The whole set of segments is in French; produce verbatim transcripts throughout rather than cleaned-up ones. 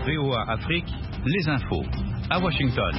V O A Afrique, les infos. À Washington.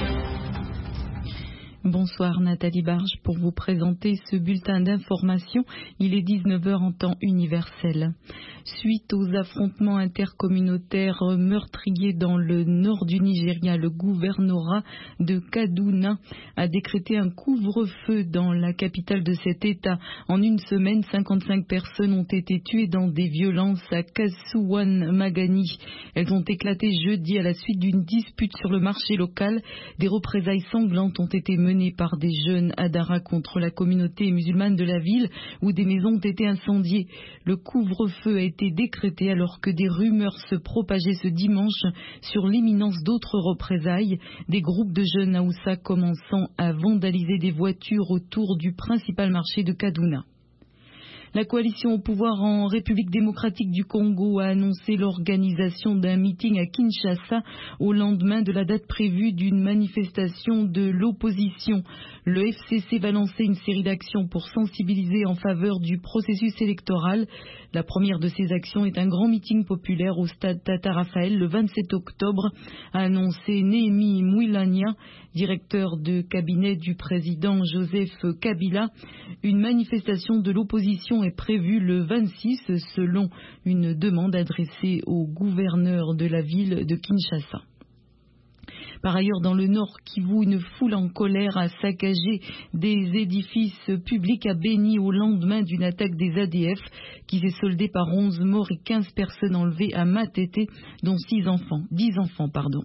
Bonsoir Nathalie Barge pour vous présenter ce bulletin d'information. Il est dix-neuf heures en temps universel. Suite aux affrontements intercommunautaires meurtriers dans le nord du Nigeria, le gouvernorat de Kaduna a décrété un couvre-feu dans la capitale de cet État. En une semaine, cinquante-cinq personnes ont été tuées dans des violences à Kasuwan Magani. Elles ont éclaté jeudi à la suite d'une dispute sur le marché local. Des représailles sanglantes ont été menées par des jeunes Hadara contre la communauté musulmane de la ville où des maisons ont été incendiées. Le couvre-feu a été décrété alors que des rumeurs se propageaient ce dimanche sur l'imminence d'autres représailles, des groupes de jeunes Haoussa commençant à vandaliser des voitures autour du principal marché de Kaduna. La coalition au pouvoir en République démocratique du Congo a annoncé l'organisation d'un meeting à Kinshasa au lendemain de la date prévue d'une manifestation de l'opposition. Le F C C va lancer une série d'actions pour sensibiliser en faveur du processus électoral. La première de ces actions est un grand meeting populaire au stade Tata Raphaël le vingt-sept octobre, a annoncé Néhémie Mouilania, directeur de cabinet du président Joseph Kabila. Une manifestation de l'opposition est prévue le vingt-six selon une demande adressée au gouverneur de la ville de Kinshasa. Par ailleurs, dans le Nord Kivu, une foule en colère a saccagé des édifices publics à Beni au lendemain d'une attaque des A D F qui s'est soldée par onze morts et quinze personnes enlevées à Matete, dont six enfants, dix enfants, pardon.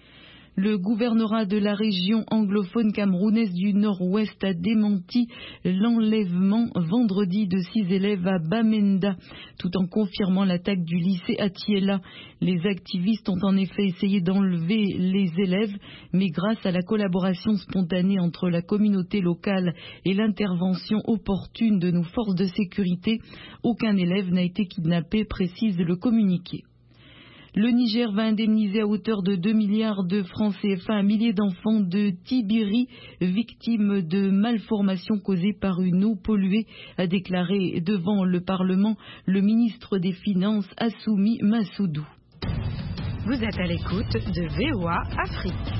Le gouvernorat de la région anglophone camerounaise du Nord-Ouest a démenti l'enlèvement vendredi de six élèves à Bamenda, tout en confirmant l'attaque du lycée à Thiela. Les activistes ont en effet essayé d'enlever les élèves, mais grâce à la collaboration spontanée entre la communauté locale et l'intervention opportune de nos forces de sécurité, aucun élève n'a été kidnappé, précise le communiqué. Le Niger va indemniser à hauteur de deux milliards de francs C F A un millier d'enfants de Tibiri victimes de malformations causées par une eau polluée, a déclaré devant le Parlement le ministre des Finances Assoumi Massoudou. Vous êtes à l'écoute de V O A Afrique.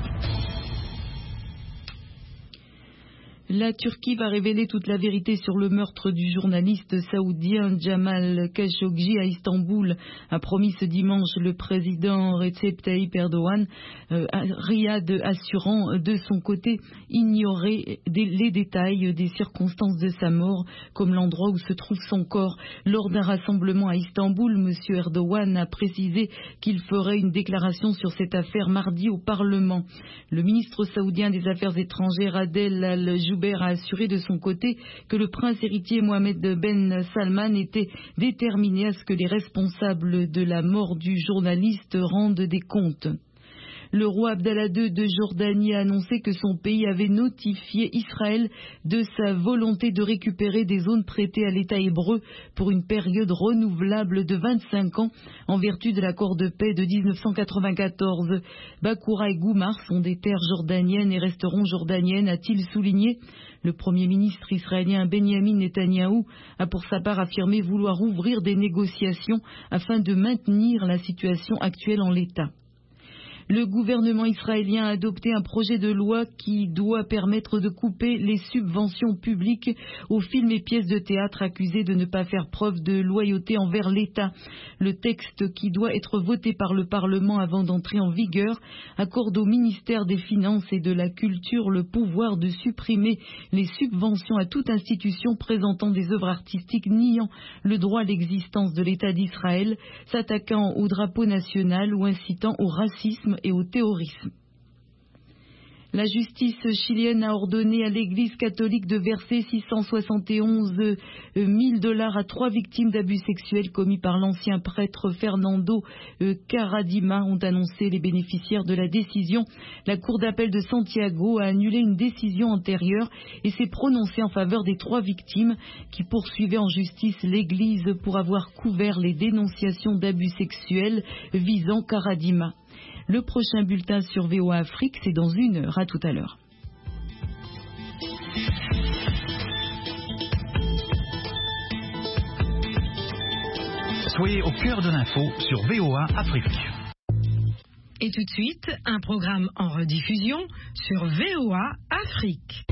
La Turquie va révéler toute la vérité sur le meurtre du journaliste saoudien Jamal Khashoggi à Istanbul, a promis ce dimanche le président Recep Tayyip Erdogan, euh, Riyad assurant de son côté ignorer des, les détails des circonstances de sa mort, comme l'endroit où se trouve son corps. Lors d'un rassemblement à Istanbul, M. Erdogan a précisé qu'il ferait une déclaration sur cette affaire mardi au Parlement. Le ministre saoudien des Affaires étrangères Adel Al-Jubeir a assuré de son côté que le prince héritier Mohamed Ben Salman était déterminé à ce que les responsables de la mort du journaliste rendent des comptes. Le roi Abdallah deux de Jordanie a annoncé que son pays avait notifié Israël de sa volonté de récupérer des zones prêtées à l'État hébreu pour une période renouvelable de vingt-cinq ans en vertu de l'accord de paix de dix-neuf cent quatre-vingt-quatorze. Bakoura et Goumar sont des terres jordaniennes et resteront jordaniennes, a-t-il souligné. Le Premier ministre israélien Benjamin Netanyahou a pour sa part affirmé vouloir ouvrir des négociations afin de maintenir la situation actuelle en l'état. Le gouvernement israélien a adopté un projet de loi qui doit permettre de couper les subventions publiques aux films et pièces de théâtre accusés de ne pas faire preuve de loyauté envers l'État. Le texte, qui doit être voté par le Parlement avant d'entrer en vigueur, accorde au ministère des Finances et de la Culture le pouvoir de supprimer les subventions à toute institution présentant des œuvres artistiques niant le droit à l'existence de l'État d'Israël, s'attaquant au drapeau national ou incitant au racisme et au terrorisme. La justice chilienne a ordonné à l'Église catholique de verser six cent soixante et onze mille dollars à trois victimes d'abus sexuels commis par l'ancien prêtre Fernando Caradima, ont annoncé les bénéficiaires de la décision. La Cour d'appel de Santiago a annulé une décision antérieure et s'est prononcée en faveur des trois victimes qui poursuivaient en justice l'Église pour avoir couvert les dénonciations d'abus sexuels visant Caradima. Le prochain bulletin sur V O A Afrique, c'est dans une heure. À tout à l'heure. Soyez au cœur de l'info sur V O A Afrique. Et tout de suite, un programme en rediffusion sur V O A Afrique.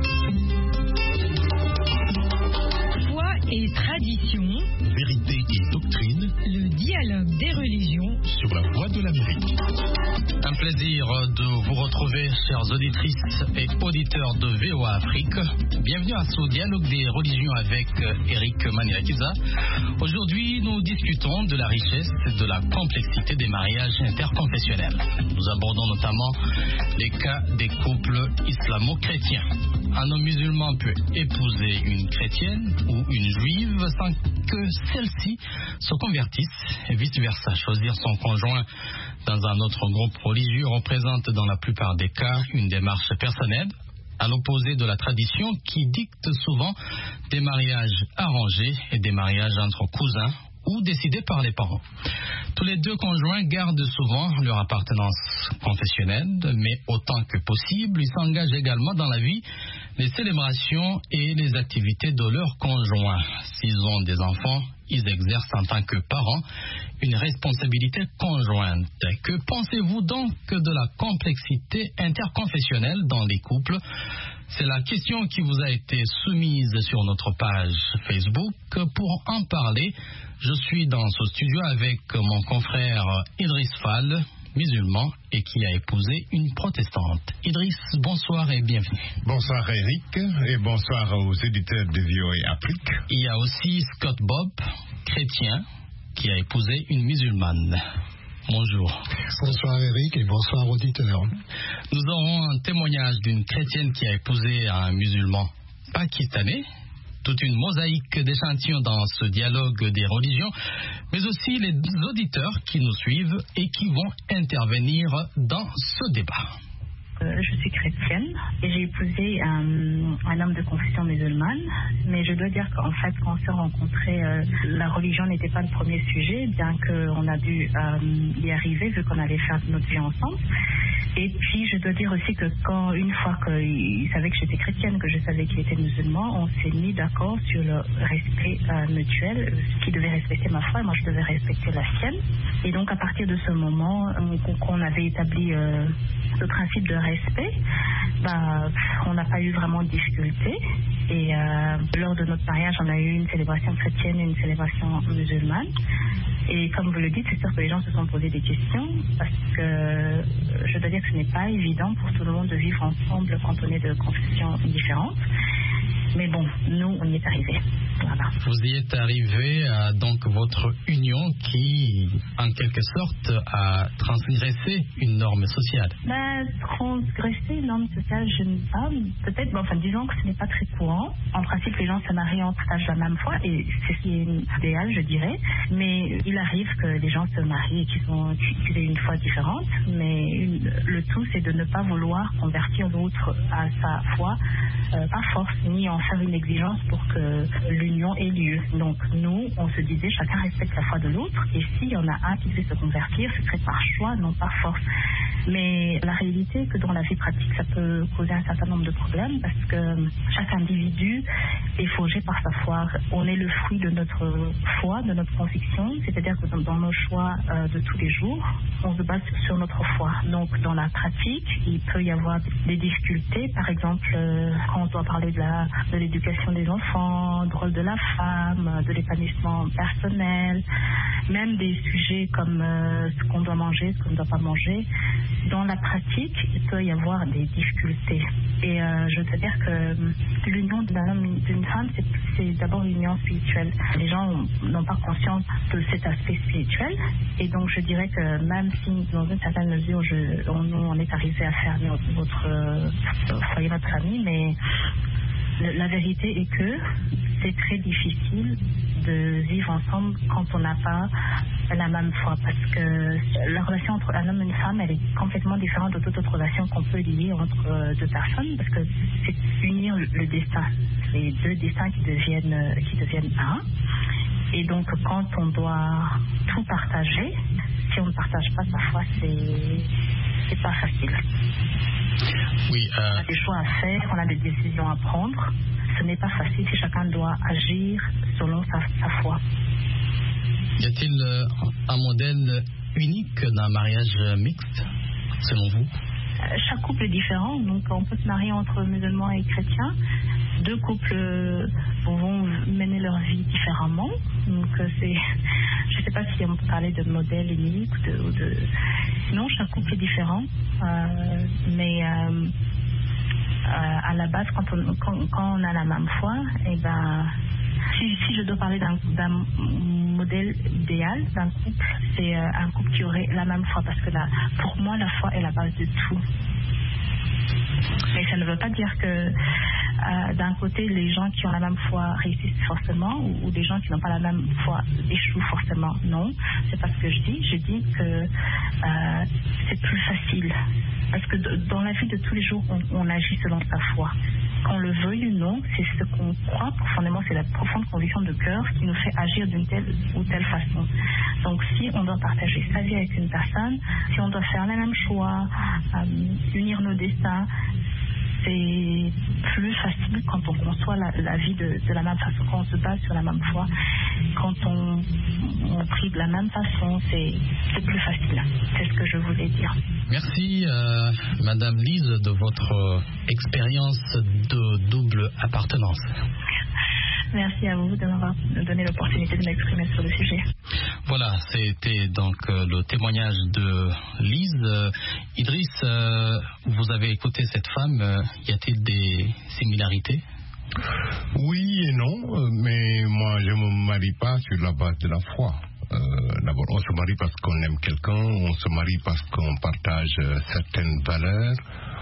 Foi et tradition, vérité et doctrine, le dialogue des religions sur la voie de l'Amérique. Un plaisir de vous retrouver, chères auditrices et auditeurs de V O A Afrique. Bienvenue à ce dialogue des religions avec Eric Maniakiza. Aujourd'hui, nous discutons de la richesse et de la complexité des mariages interconfessionnels. Nous abordons notamment les cas des couples islamo-chrétiens. Un homme musulman peut épouser une chrétienne ou une juive sans que celle-ci se convertisse et vice-versa. Choisir son conjoint dans un autre groupe religieux représente dans la plupart des cas une démarche personnelle, à l'opposé de la tradition qui dicte souvent des mariages arrangés et des mariages entre cousins ou décidés par les parents. Tous les deux conjoints gardent souvent leur appartenance confessionnelle, mais autant que possible, ils s'engagent également dans la vie, les célébrations et les activités de leurs conjoints. S'ils ont des enfants, ils exercent en tant que parents une responsabilité conjointe. Que pensez-vous donc de la complexité interconfessionnelle dans les couples? C'est la question qui vous a été soumise sur notre page Facebook. Pour en parler, je suis dans ce studio avec mon confrère Idriss Fall, musulman et qui a épousé une protestante. Idriss, bonsoir et bienvenue. Bonsoir Eric et bonsoir aux éditeurs de V O A Afrique. Il y a aussi Scott Bob, chrétien, qui a épousé une musulmane. Bonjour. Bonsoir Eric et bonsoir auditeurs. Nous aurons un témoignage d'une chrétienne qui a épousé un musulman pakistanais. Toute une mosaïque d'échantillons dans ce dialogue des religions, mais aussi les auditeurs qui nous suivent et qui vont intervenir dans ce débat. Euh, je suis chrétienne et j'ai épousé un, un homme de confession musulmane, mais je dois dire qu'en fait, quand on s'est rencontrés, euh, la religion n'était pas le premier sujet, bien qu'on a dû euh, y arriver vu qu'on allait faire notre vie ensemble. Et puis, je dois dire aussi que quand, une fois qu'il savait que j'étais chrétienne, que je savais qu'il était musulman, on s'est mis d'accord sur le respect euh, mutuel, qui devait respecter ma foi et moi je devais respecter la sienne. Et donc, à partir de ce moment, qu'on avait établi euh, le principe de respect, bah, on n'a pas eu vraiment de difficultés. Et euh, lors de notre mariage, on a eu une célébration chrétienne et une célébration musulmane. Et comme vous le dites, c'est sûr que les gens se sont posés des questions parce que je dois dire que ce n'est pas évident pour tout le monde de vivre ensemble quand on est de confessions différentes. Mais bon, nous, on y est arrivés. Voilà. Vous y êtes arrivé à donc votre union qui, en quelque sorte, a transgressé une norme sociale. Ben, transgresser une norme sociale, je ne sais pas. Peut-être, bon, enfin, disons que ce n'est pas très courant. En principe, les gens se marient en partage la même foi et c'est ce qui est idéal, je dirais. Mais il arrive que les gens se marient et qu'ils ont qu'ils aient une foi différente. Mais une, le tout, c'est de ne pas vouloir convertir l'autre à sa foi euh, par force, ni en faire une exigence pour que l'union ait lieu. Donc nous, on se disait chacun respecte la foi de l'autre et s'il y en a un qui veut se convertir, ce serait par choix, non par force. Mais la réalité est que dans la vie pratique, ça peut causer un certain nombre de problèmes parce que chaque individu est forgé par sa foi. On est le fruit de notre foi, de notre conviction, c'est-à-dire que dans nos choix euh, de tous les jours, on se base sur notre foi. Donc dans la pratique, il peut y avoir des difficultés. Par exemple, euh, quand on doit parler de la de l'éducation des enfants, du rôle de la femme, de l'épanouissement personnel, même des sujets comme euh, ce qu'on doit manger, ce qu'on ne doit pas manger. Dans la pratique, il peut y avoir des difficultés. Et euh, je veux dire que l'union d'un homme et d'une femme, c'est, c'est d'abord une union spirituelle. Les gens n'ont pas conscience de cet aspect spirituel. Et donc, je dirais que même si, dans une certaine mesure, je, on, on est arrivé à faire notre, notre euh, foyer, notre famille, mais la vérité est que c'est très difficile de vivre ensemble quand on n'a pas la même foi, parce que la relation entre un homme et une femme, elle est complètement différente de toute autre relation qu'on peut lier entre deux personnes, parce que c'est unir le destin, c'est deux destins qui deviennent, qui deviennent un. Et donc quand on doit tout partager, si on ne partage pas sa foi, c'est, c'est pas facile. Oui, euh... On a des choix à faire, on a des décisions à prendre. Ce n'est pas facile si chacun doit agir selon sa, sa foi. Y a-t-il euh, un modèle unique d'un mariage mixte, selon vous? Chaque couple est différent, donc on peut se marier entre musulmans et chrétiens. Deux couples vont mener leur vie différemment. Donc c'est, je ne sais pas si on peut parler de modèle unique ou de, ou de... Non, chaque couple est différent. Euh, mais euh, euh, à la base, quand on, quand, quand on a la même foi, et ben, si, si je dois parler d'un, d'un modèle idéal d'un couple, c'est euh, un couple qui aurait la même foi, parce que la, pour moi, la foi est la base de tout. Mais ça ne veut pas dire que euh, d'un côté, les gens qui ont la même foi réussissent forcément, ou, ou les gens qui n'ont pas la même foi échouent forcément. Non, c'est pas ce que je dis. Je dis que euh, c'est plus facile. Parce que de, dans la vie de tous les jours, on, on agit selon sa foi. Qu'on le veuille ou non, c'est ce qu'on croit profondément, c'est la profonde conviction de cœur qui nous fait agir d'une telle ou telle façon. Donc si on doit partager sa vie avec une personne, si on doit faire les mêmes choix, euh, unir nos destins, c'est plus facile quand on conçoit la, la vie de, de la même façon, quand on se base sur la même foi, quand on, on prie de la même façon, c'est, c'est plus facile. C'est ce que je voulais dire. Merci, euh, Madame Lise, de votre euh, expérience de double appartenance. Merci à vous de m'avoir donné l'opportunité de m'exprimer sur le sujet. Voilà, c'était donc euh, le témoignage de Lise. Euh, Idriss, euh, vous avez écouté cette femme, euh, y a-t-il des similarités? Oui et non, mais moi je ne me marie pas sur la base de la foi. Euh, d'abord, on se marie parce qu'on aime quelqu'un, on se marie parce qu'on partage euh, certaines valeurs.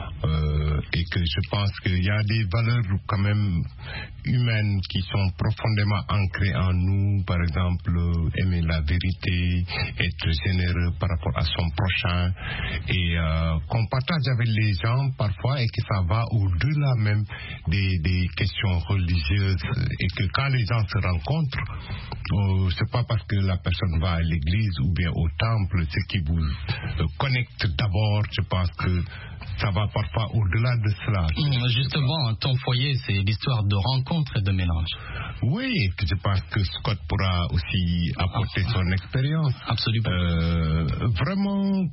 Euh, et que je pense qu'il y a des valeurs quand même humaines qui sont profondément ancrées en nous, par exemple euh, aimer la vérité, être généreux par rapport à son prochain, et euh, qu'on partage avec les gens parfois, et que ça va au-delà même des, des questions religieuses, et que quand les gens se rencontrent, euh, c'est pas parce que la personne va à l'église ou bien au temple, ce qui vous euh, connecte d'abord. Je pense que ça va parfois au-delà de cela. Justement, ton foyer, c'est l'histoire de rencontre et de mélange. Oui, je pense que Scott pourra aussi apporter son expérience. Absolument. Euh, vraiment,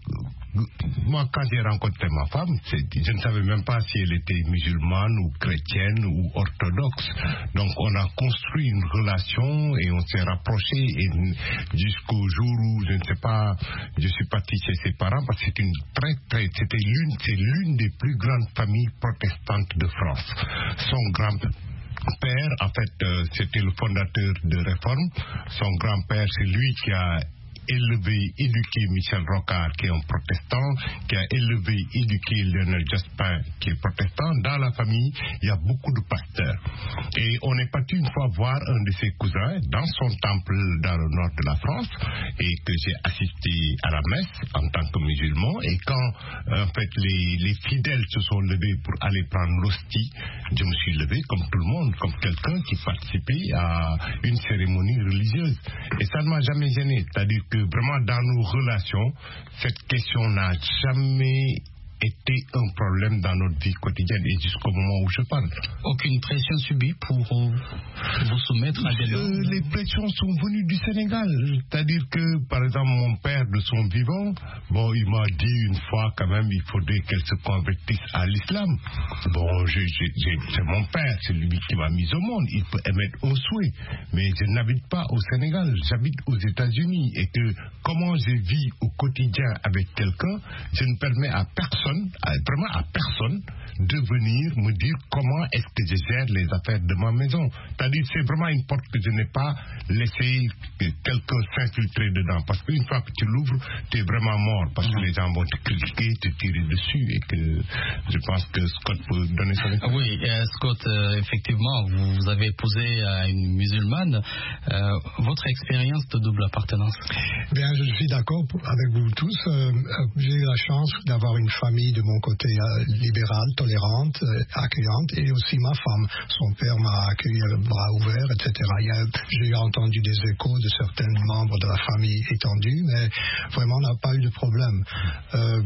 moi, quand j'ai rencontré ma femme, je ne savais même pas si elle était musulmane ou chrétienne ou orthodoxe. Donc, on a construit une relation et on s'est rapprochés jusqu'au jour où, je ne sais pas, je suis parti chez ses parents parce que c'est une très, très, c'était l'une, c'est l'une des plus grandes familles protestantes de France. Son grand-père, en fait, euh, c'était le fondateur de Réforme. Son grand-père, c'est lui qui a élevé, éduqué Michel Rocard, qui est un protestant, qui a élevé, éduqué Lionel Jospin, qui est protestant. Dans la famille, il y a beaucoup de pasteurs. Et on est parti une fois voir un de ses cousins dans son temple dans le nord de la France, et que j'ai assisté à la messe en tant que musulman. Et quand, en fait, les, les fidèles se sont levés pour aller prendre l'hostie, je me suis levé comme tout le monde, comme quelqu'un qui participait à une cérémonie religieuse. Et ça ne m'a jamais gêné. C'est-à-dire que vraiment dans nos relations, cette question n'a jamais été un problème dans notre vie quotidienne et jusqu'au moment où je parle. Aucune pression subie pour euh, vous soumettre à des normes? euh, Les pressions sont venues du Sénégal. C'est-à-dire que, par exemple, mon père de son vivant, bon, il m'a dit une fois quand même, il faudrait qu'elle se convertisse à l'islam. Bon, j'ai, j'ai, j'ai, c'est mon père, c'est lui qui m'a mis au monde. Il peut émettre un souhait. Mais je n'habite pas au Sénégal, j'habite aux États-Unis. Et que comment je vis au quotidien avec quelqu'un, je ne permets à personne, À, vraiment à personne, de venir me dire comment est-ce que je gère les affaires de ma maison. C'est-à-dire, c'est vraiment une porte que je n'ai pas laissé quelqu'un s'infiltrer dedans. Parce qu'une fois que tu l'ouvres, tu es vraiment mort. Parce que les gens vont te critiquer, te tirer dessus. Et que je pense que Scott peut donner son exemple. Oui, euh, Scott, euh, effectivement, vous, vous avez épousé euh, une musulmane. Euh, votre expérience de double appartenance? Bien, je suis d'accord avec vous tous. Euh, j'ai eu la chance d'avoir une famille de mon côté euh, libérale, tolérante, euh, accueillante, et aussi ma femme. Son père m'a accueilli le bras ouvert, et cetera. Il y a, j'ai entendu des échos de certains membres de la famille étendue, mais vraiment on n'a pas eu de problème. Euh,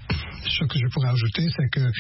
Ce que je pourrais ajouter, c'est que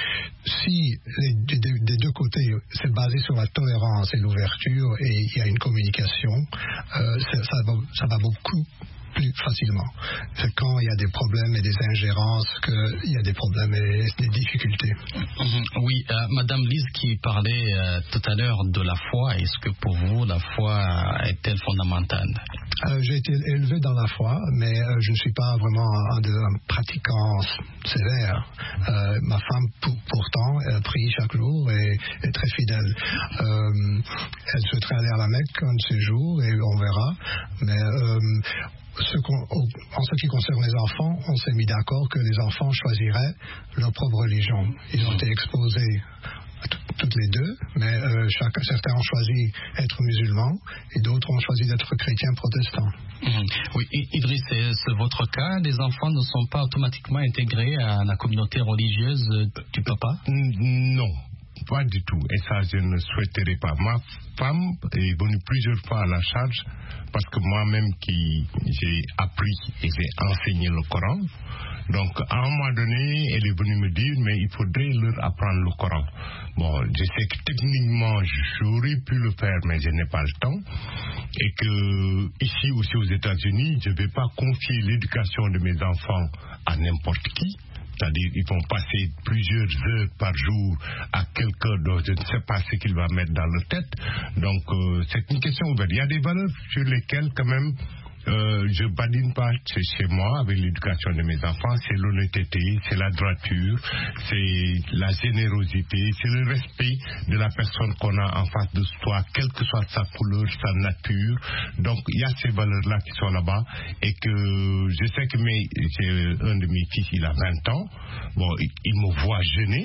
si les, des, des deux côtés, c'est basé sur la tolérance et l'ouverture, et il y a une communication, euh, ça, va, ça va beaucoup plus facilement. C'est quand il y a des problèmes et des ingérences qu'il y a des problèmes et des difficultés. Mmh. Oui, euh, Madame Lise qui parlait euh, tout à l'heure de la foi, est-ce que pour vous la foi est-elle fondamentale? euh, J'ai été élevé dans la foi, mais euh, je ne suis pas vraiment un, un pratiquant sévère. Euh, ma femme, pour, pourtant, elle prie chaque jour et est très fidèle. Euh, elle souhaiterait aller à la Mecque un de ces jours et on verra. Mais euh, ce en ce qui concerne les enfants, on s'est mis d'accord que les enfants choisiraient leur propre religion. Ils ont été exposés toutes les deux, mais euh, chaque, certains ont choisi être musulmans et d'autres ont choisi d'être chrétiens protestants. Mmh. Oui, Idriss, c'est votre cas. Les enfants ne sont pas automatiquement intégrés à la communauté religieuse du papa? Non. Pas du tout, et ça je ne souhaiterais pas. Ma femme est venue plusieurs fois à la charge parce que moi-même qui j'ai appris et j'ai enseigné le Coran, donc à un moment donné elle est venue me dire mais il faudrait leur apprendre le Coran. Bon, je sais que techniquement j'aurais pu le faire mais je n'ai pas le temps, et que ici aussi aux États-Unis je ne vais pas confier l'éducation de mes enfants à n'importe qui. C'est-à-dire ils vont passer plusieurs heures par jour à quelqu'un dont je ne sais pas ce qu'il va mettre dans leur tête. Donc euh, c'est une question ouverte. Il y a des valeurs sur lesquelles quand même euh, je badine pas chez, chez moi avec l'éducation de mes enfants. C'est l'honnêteté, c'est la droiture, c'est la générosité, c'est le respect de la personne qu'on a en face de soi, quelle que soit sa couleur, sa nature. Donc il y a ces valeurs-là qui sont là-bas, et que je sais que mes, j'ai un de mes fils, il a vingt ans. Bon, il, il me voit jeûner,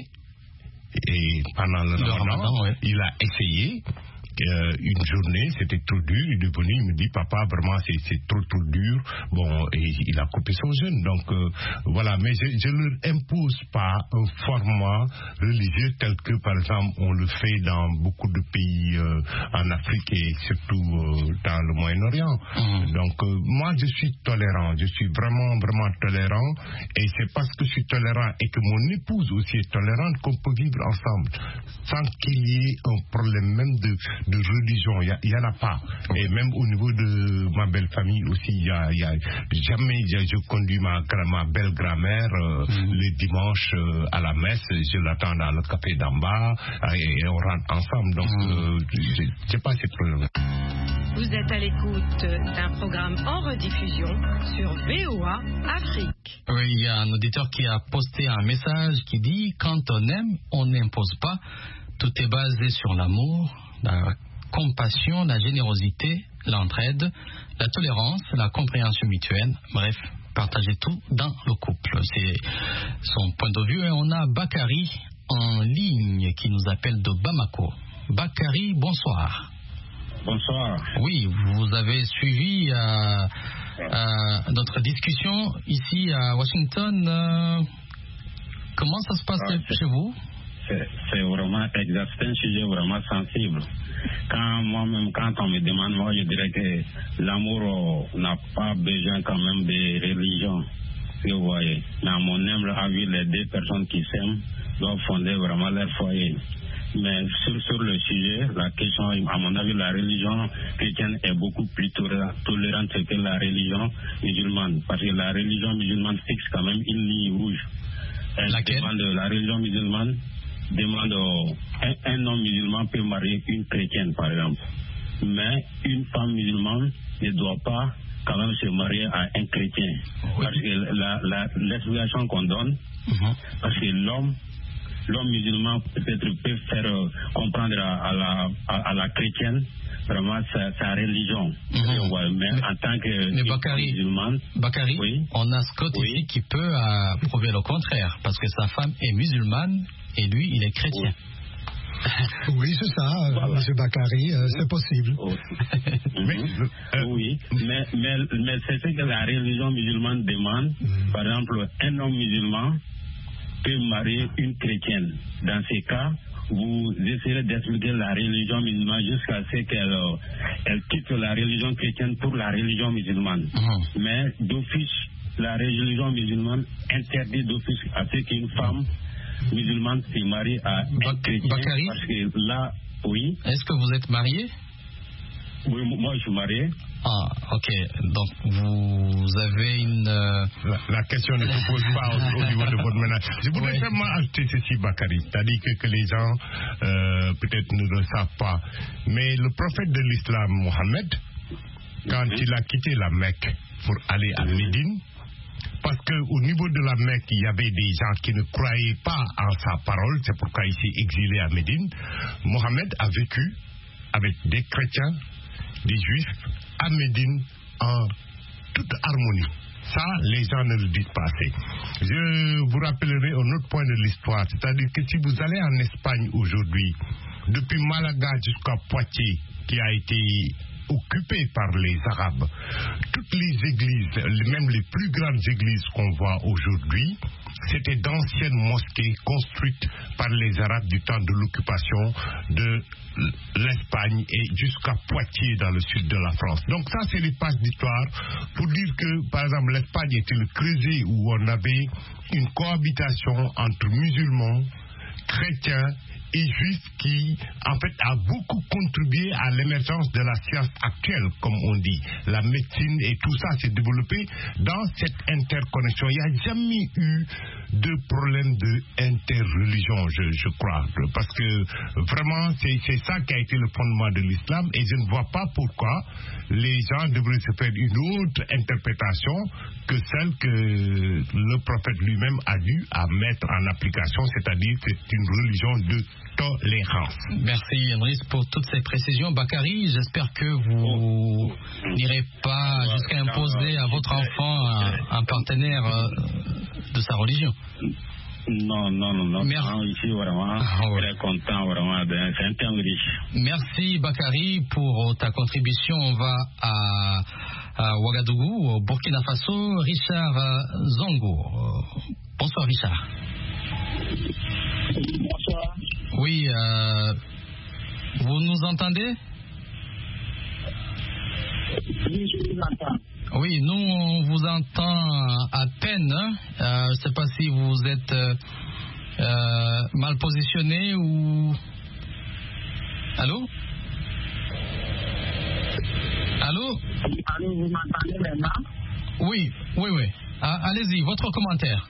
et pendant le, le Ramadan, Ramadan ouais. il a essayé. Euh, une journée, c'était trop dur, il est venu, il me dit papa vraiment c'est, c'est trop trop dur, bon, et il a coupé son jeûne, donc euh, voilà, mais je ne leur impose pas un format religieux tel que par exemple on le fait dans beaucoup de pays euh, en Afrique et surtout euh, dans le Moyen-Orient. Mmh. Donc euh, moi je suis tolérant, je suis vraiment vraiment tolérant, et c'est parce que je suis tolérant et que mon épouse aussi est tolérante qu'on peut vivre ensemble sans qu'il y ait un problème même de de religion, il n'y en a pas. Et même au niveau de ma belle famille aussi, il y a, y a jamais je, je conduis ma, ma belle grand-mère euh, mmh. les dimanches euh, à la messe, je l'attends dans le café d'en bas et, et on rentre ensemble. Donc, mmh. euh, je n'ai pas ces problèmes. Vous êtes à l'écoute d'un programme en rediffusion sur V O A Afrique. Oui, il y a un auditeur qui a posté un message qui dit « Quand on aime, on n'impose pas. Tout est basé sur l'amour, la compassion, la générosité, l'entraide, la tolérance, la compréhension mutuelle, bref, partager tout dans le couple. » C'est son point de vue. Et on a Bakary en ligne qui nous appelle de Bamako. Bakary, bonsoir. Bonsoir. Oui, vous avez suivi euh, euh, notre discussion ici à Washington. Euh, comment ça se passe ah, chez vous? C'est, c'est vraiment exact, c'est un sujet vraiment sensible. Quand moi-même, quand on me demande, moi je dirais que l'amour euh, n'a pas besoin quand même de religion. Vous voyez, mais à mon humble avis, les deux personnes qui s'aiment doivent fonder vraiment leur foyer. Mais sur, sur le sujet, la question, à mon avis, la religion chrétienne est beaucoup plus tolérante que la religion musulmane. Parce que la religion musulmane fixe quand même une ligne rouge. Elle Laquelle? demande, la religion musulmane demande un, un homme musulman peut marier une chrétienne, par exemple. Mais une femme musulmane ne doit pas quand même se marier à un chrétien. Oui. Parce que la, la, l'explication qu'on donne, mm-hmm. parce que l'homme L'homme musulman peut-être peut faire euh, comprendre à, à, la, à, à la chrétienne vraiment sa, sa religion. Mmh. Ouais, mais, mais en tant que mais Bakary, musulman, Bakary oui, on a Scott oui. ici qui peut euh, prouver le contraire, parce que sa femme est musulmane et lui, il est chrétien. Oui, oui c'est ça, voilà. M. Bakary, euh, c'est possible. Oh. mais, euh, oui, mais, mais, mais c'est ce que la religion musulmane demande. Mmh. Par exemple, un homme musulman peut marier une chrétienne. Dans ces cas, vous essayerez d'expliquer la religion musulmane jusqu'à ce qu'elle elle quitte la religion chrétienne pour la religion musulmane. Mmh. Mais d'office, la religion musulmane interdit d'office à ce qu'une femme musulmane se marie à ba- un chrétien. Bakary, parce que là, oui. Est-ce que vous êtes marié? Oui, moi je suis marié. Ah, ok. Donc, vous avez une... Euh... La, la question ne se pose pas au, au niveau de votre ménage. Je voudrais ouais. seulement ajouter ceci, Bakary. C'est-à-dire que, que les gens, euh, peut-être, ne le savent pas. Mais le prophète de l'islam, Mohammed, quand il a quitté la Mecque pour aller à Médine, parce qu'au niveau de la Mecque, il y avait des gens qui ne croyaient pas en sa parole, c'est pourquoi il s'est exilé à Médine. Mohammed a vécu avec des chrétiens, des juifs, à Médine, en toute harmonie. Ça, les gens ne le disent pas assez. Je vous rappellerai un autre point de l'histoire, c'est-à-dire que si vous allez en Espagne aujourd'hui, depuis Malaga jusqu'à Poitiers, qui a été occupé par les Arabes, toutes les églises, même les plus grandes églises qu'on voit aujourd'hui, c'était d'anciennes mosquées construites par les Arabes du temps de l'occupation de l'Espagne et jusqu'à Poitiers dans le sud de la France. Donc ça, c'est les pages d'histoire pour dire que, par exemple, l'Espagne était le creuset où on avait une cohabitation entre musulmans, chrétiens et juifs qui, en fait, a beaucoup contribué à l'émergence de la science actuelle, comme on dit. La médecine et tout ça s'est développé dans cette interconnexion. Il n'y a jamais eu de problème d'interreligion, je, je crois. Parce que, vraiment, c'est, c'est ça qui a été le fondement de l'islam et je ne vois pas pourquoi les gens devraient se faire une autre interprétation que celle que le prophète lui-même a dû à mettre en application, c'est-à-dire que c'est une religion de tolérance. Merci Andris pour toutes ces précisions. Bakary, j'espère que vous n'irez pas jusqu'à imposer à votre enfant un, un partenaire euh, de sa religion. Non, non, non, non. Merci. Non, ici, vraiment, ah, ouais. Très content, vraiment, c'est un thème riche. Merci, Bakary, pour ta contribution. On va à, à Ouagadougou, au Burkina Faso. Richard Zongo. Bonsoir, Richard. Bonsoir. Oui, euh, vous nous entendez? Oui, je vous entends. Oui, nous, on vous entend à peine. Hein? Euh, je ne sais pas si vous êtes euh, euh, mal positionné ou... Allô? Allô? Allô, vous m'entendez maintenant? Oui, oui, oui. Ah, allez-y, votre commentaire.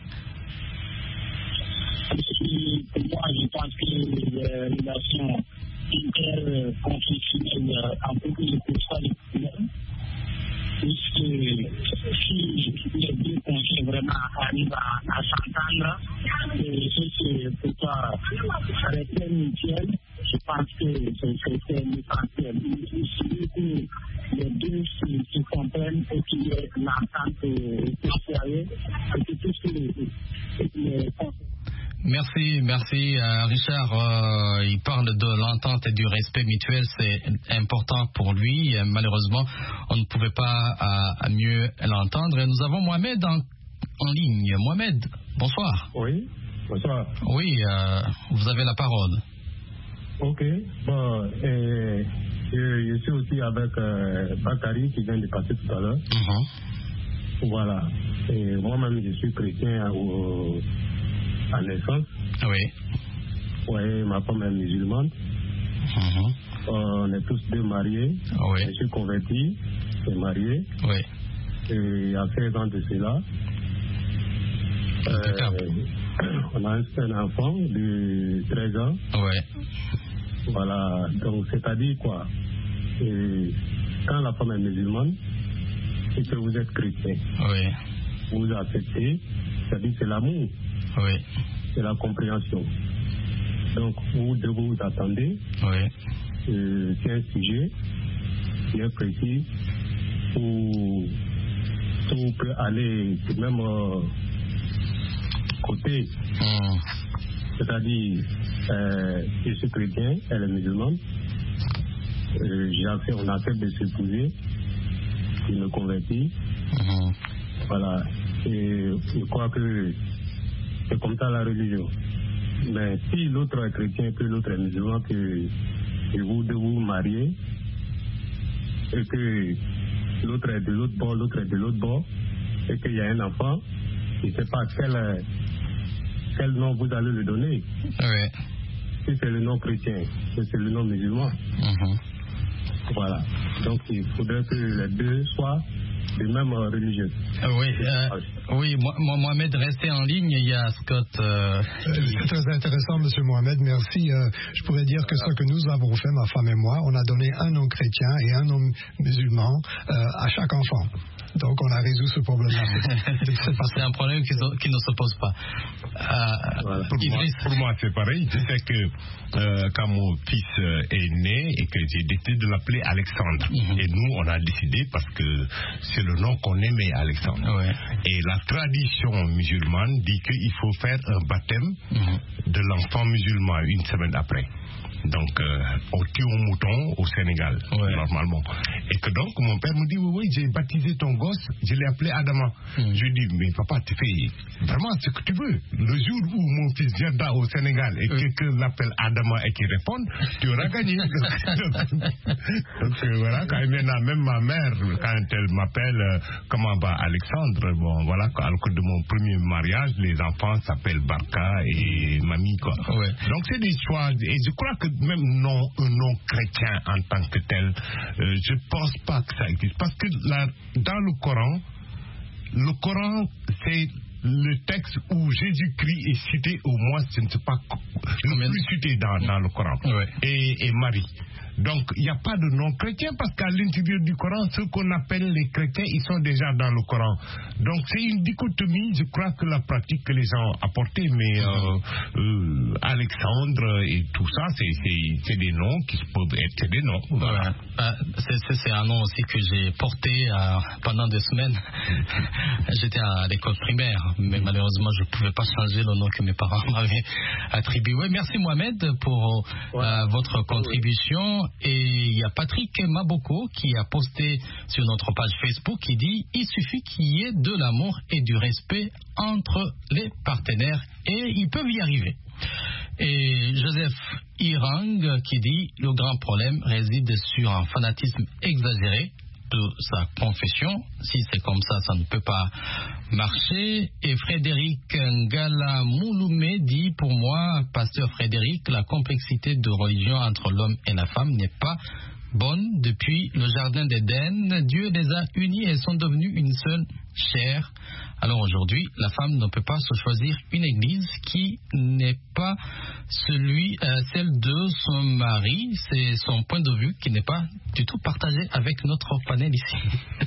Pour moi, je pense que les relations interconfessionnelles en beaucoup de pourcents de problèmes, puisque si les deux conseils vraiment arrivent à, à s'entendre, et c'est pourquoi respect mutuel, je pense que c'est l'essentiel. Il que les deux se comprennent et qu'il y ait l'entente fonctionnelle, et que tout ce que les Merci, merci euh, Richard. Euh, il parle de l'entente et du respect mutuel, c'est important pour lui. Malheureusement, on ne pouvait pas à, à mieux l'entendre. Et nous avons Mohamed en, en ligne. Mohamed, bonsoir. Oui, bonsoir. Oui, euh, vous avez la parole. Ok, bon, et, je, je suis aussi avec euh, Bakary qui vient de passer tout à l'heure. Uh-huh. Voilà, et moi-même je suis chrétien au à naissance. Oui. Oui, ma femme est musulmane. Uh-huh. On est tous deux mariés. Oui. Je suis converti, je suis marié. Oui. Et il y a seize ans de cela. Euh, on a un enfant de treize ans. Oui. Voilà, donc c'est-à-dire quoi? Et quand la femme est musulmane, c'est que vous êtes chrétien. Oui. Vous acceptez, c'est-à-dire c'est l'amour. Oui. C'est la compréhension. Donc, vous devez vous attendez. Oui. Euh, c'est un sujet bien précis où tout peut aller du même euh, côté. Mm. C'est-à-dire, euh, je suis chrétien, elle est musulmane. Euh, j'ai fait, on accepte de s'épouser. Je me convertis. Mm. Voilà. Et je crois que c'est comme ça la religion. Mais si l'autre est chrétien que l'autre est musulman, que, que vous devez vous marier, et que l'autre est de l'autre bord, l'autre est de l'autre bord, et qu'il y a un enfant, je ne sais pas quel, quel nom vous allez lui donner. Oui. Si c'est le nom chrétien, si c'est le nom musulman. Mm-hmm. Voilà. Donc il faudrait que les deux soient des mêmes religieux. Oui, euh, oui, Mohamed, restez en ligne. Il y a Scott. Euh, C'est très intéressant, Monsieur Mohamed. Merci. Euh, je pourrais dire que ce que nous avons fait, ma femme et moi, on a donné un nom chrétien et un nom musulman euh, à chaque enfant. Donc on a résolu ce problème-là. C'est un problème qui, qui ne se pose pas. Euh, voilà. pour, moi, pour moi, c'est pareil. Je sais que euh, quand mon fils est né et que j'ai décidé de l'appeler Alexandre. Mm-hmm. Et nous, on a décidé parce que c'est le nom qu'on aimait, Alexandre. Ouais. Et la tradition musulmane dit qu'il faut faire un baptême mm-hmm. de l'enfant musulman une semaine après. Donc, euh, on tue un mouton au Sénégal, ouais. normalement. Et que donc, mon père me dit, oui, oui, j'ai baptisé ton gosse, je l'ai appelé Adama. Mm. Je lui dis, mais papa, tu fais vraiment ce que tu veux. Le jour où mon fils viendra au Sénégal et mm. quelqu'un l'appelle Adama et qu'il réponde, tu auras gagné. Donc, euh, voilà, quand même, même ma mère, quand elle m'appelle, euh, comment va Alexandre, bon, voilà, à l'occasion de mon premier mariage, les enfants s'appellent Barka et Mamie, quoi. Ouais. Donc, c'est des choix, et je crois que même non, un nom chrétien en tant que tel, euh, je pense pas que ça existe. Parce que là, dans le Coran, le Coran, c'est le texte où Jésus-Christ est cité au moins, je ne sais pas, le plus cité dans, dans le Coran. Ouais. Et, et Marie. Donc, il n'y a pas de nom chrétien parce qu'à l'intérieur du Coran, ceux qu'on appelle les chrétiens, ils sont déjà dans le Coran. Donc, c'est une dichotomie, je crois que la pratique que les gens ont apportée, mais euh, euh, Alexandre et tout ça, c'est, c'est, c'est des noms qui peuvent être des noms. Voilà. Euh, c'est, c'est un nom aussi que j'ai porté euh, pendant des semaines. J'étais à l'école primaire, mais malheureusement, je ne pouvais pas changer le nom que mes parents m'avaient attribué. Merci Mohamed pour ouais. euh, votre contribution. Et il y a Patrick Maboko qui a posté sur notre page Facebook qui dit il suffit qu'il y ait de l'amour et du respect entre les partenaires et ils peuvent y arriver. Et Joseph Irang qui dit le grand problème réside sur un fanatisme exagéré de sa confession. Si c'est comme ça, ça ne peut pas marcher. Et Frédéric Ngala Mouloumé dit pour moi, pasteur Frédéric, la complexité de religion entre l'homme et la femme n'est pas bonne. Depuis le jardin d'Éden, Dieu les a unis et sont devenus une seule chair. Alors aujourd'hui, la femme ne peut pas se choisir une église qui n'est pas celui, euh, celle de son mari. C'est son point de vue qui n'est pas du tout partagé avec notre panel ici.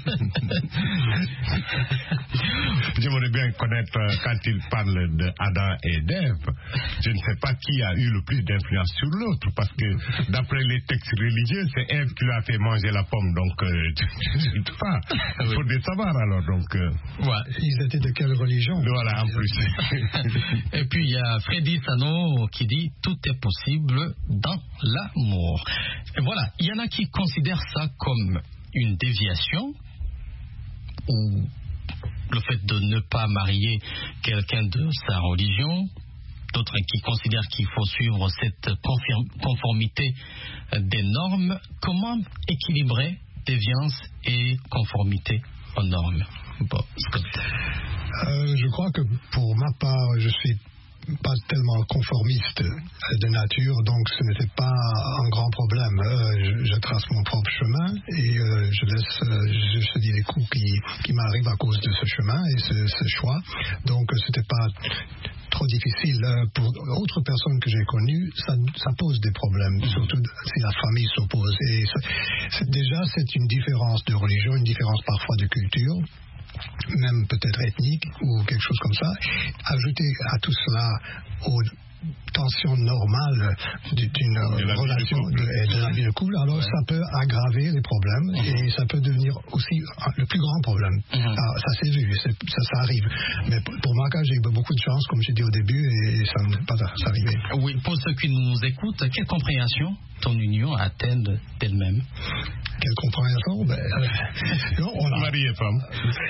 J'aimerais bien connaître euh, quand il parle d'Adam et d'Ève. Je ne sais pas qui a eu le plus d'influence sur l'autre parce que d'après les textes religieux, c'est Ève qui lui a fait manger la pomme. Donc, euh, je ne sais pas. Il faut le savoir alors. Donc, euh... ouais. Ils étaient de quelle religion? Voilà, en plus. Et puis il y a Freddy Sano qui dit tout est possible dans l'amour. Et voilà, il y en a qui considèrent ça comme une déviation ou le fait de ne pas marier quelqu'un de sa religion. D'autres qui considèrent qu'il faut suivre cette conformité des normes. Comment équilibrer déviance et conformité aux normes? Bon, euh, je crois que pour ma part, je suis pas tellement conformiste de nature, donc ce n'était pas un grand problème. Euh, je, je trace mon propre chemin et euh, je laisse, euh, je, je dis les coups qui, qui m'arrivent à cause de ce chemin et ce, ce choix. Donc c'était pas trop difficile. Pour d'autres personnes que j'ai connues, ça, ça pose des problèmes, surtout si la famille s'oppose. Et c'est, déjà, c'est une différence de religion, une différence parfois de culture, même peut-être ethnique ou quelque chose comme ça. Ajouter à tout cela aux tensions normales d'une relation de, de la vie de couple, alors ouais. ça peut aggraver les problèmes mm-hmm. et ça peut devenir aussi le plus grand problème. Mm-hmm. Ah, ça s'est vu, c'est, ça, ça arrive. Mais pour moi, j'ai eu beaucoup de chance, comme j'ai dit au début, et ça ne peut pas s'arriver. Oui, pour ceux qui nous écoutent, quelle compréhension ton union a-t-elle d'elle-même? Quelle compréhension? Ben, non, on a... Marie et femme.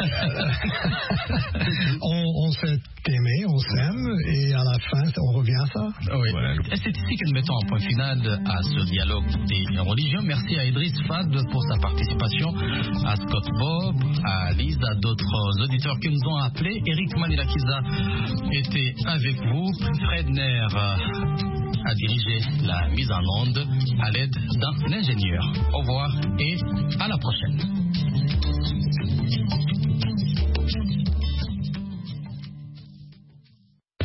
on, on s'est aimé, on s'aime, et à la fin, on revient à ça. Oui. Voilà. C'est ici que nous mettons un point final à ce dialogue des religions. Merci à Idriss Fad pour sa participation, à Scott Bob, à Lise, à d'autres auditeurs qui nous ont appelés. Eric Manilakiza était avec vous, Fred Nair a dirigé la mise en onde à l'aide d'un ingénieur. Au revoir et à la prochaine.